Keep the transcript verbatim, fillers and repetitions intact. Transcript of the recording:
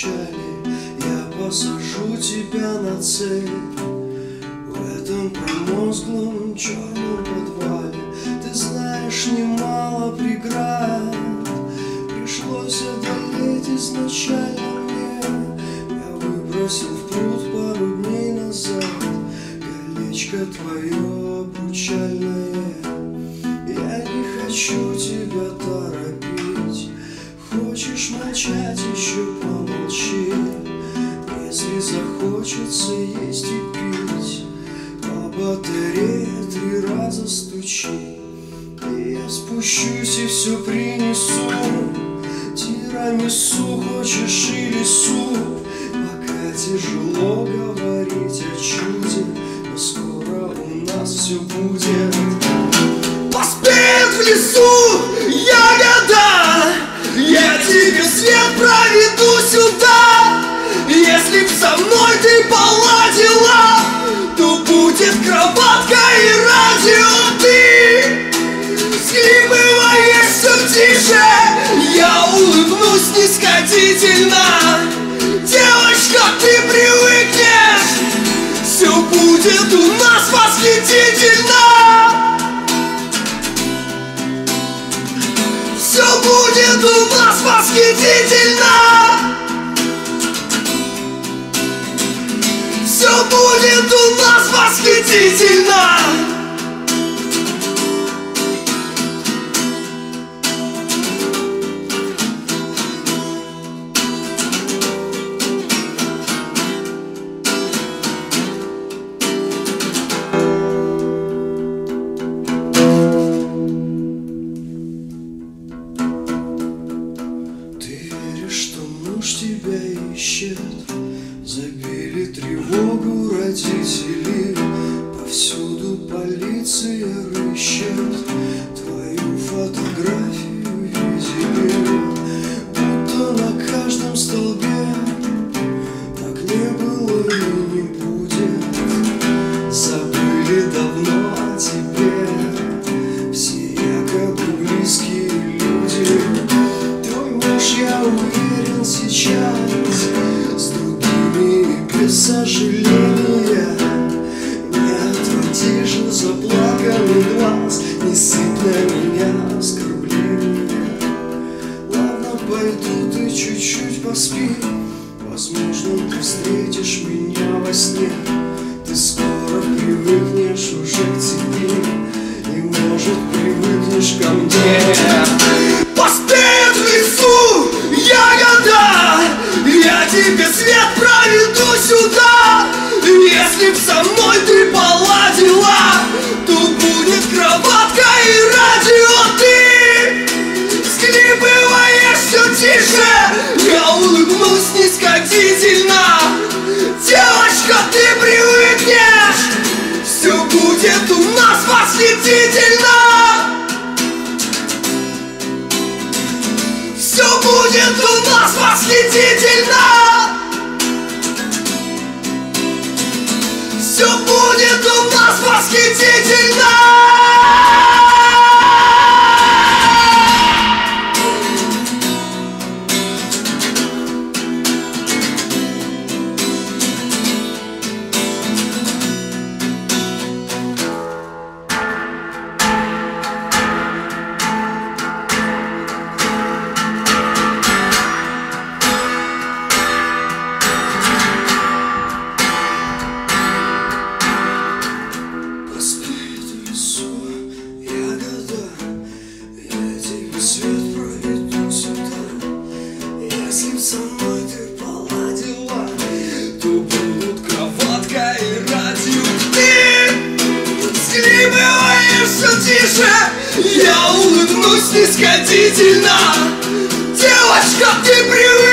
печали, я посажу тебя на цепь. В этом промозглом черном подвале ты знаешь немало преград. Пришлось одолеть изначально мне. Я выбросил в пруд пару дней назад колечко твое обручальное. Я не хочу тебя торопить. Хочешь молчать, еще помолчи. Если захочется есть и пить, по батарее три раза стучи. И я спущусь и все принесу. Тирамису хочешь или суп? Пока тяжело говорить о чуде, но скоро у нас все будет. Поспеет в лесу ягода, я тебе свет проведу сюда. Если б со мной ты поладила, то будет кроватка и радио. Ты схлипываешь все тише, я улыбнусь снисходительно. Девочка, ты привыкнешь, все будет у нас восхитительно. Все будет у нас восхитительно. Все будет у нас восхитительно. Ты веришь, что муж тебя ищет? Забили тревогу родители, повсюду полиция рыщет. Твою фотографию видели, будто на каждом столбе. Так не было и не будет. Забыли давно о тебе все якобы близкие люди. Твой муж, я уверен, сейчас с другими без сожаления. Не отводи же заплаканный глаз, не сыпь на меня оскорбления. Ладно, пойду, ты чуть-чуть поспи. Возможно, ты встретишь меня во сне. Ты скоро привыкнешь уже к тебе, и, может, привыкнешь ко мне. Поспеет в лесу ягода, я тебе свет проведу сюда. Если б со мной ты поладила, то будет кроватка и радио. Ты схлипываешь все тише, я улыбнусь снисходительно. Девочка, ты привыкнешь, все будет у нас восхитительно. Все будет у нас восхитительно. Все будет у нас восхитительно. Свет проведу сюда. Если со мной ты поладила, то будут кроватка и радио. Ты схлипываешь все тише, я улыбнусь снисходительно. Девочка, ты привыкла.